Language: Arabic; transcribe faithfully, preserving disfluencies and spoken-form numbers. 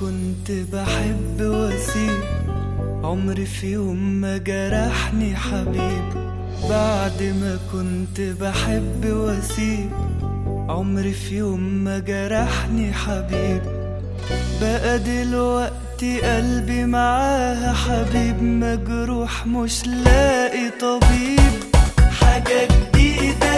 كنت بحب واسيب، عمري في يوم ما جرحني حبيب. بعد ما كنت بحب واسيب، عمري في يوم ما جرحني حبيب. بقى دلوقتي قلبي معاها حبيب، مجروح مش لاقي طبيب. حاجة جديدة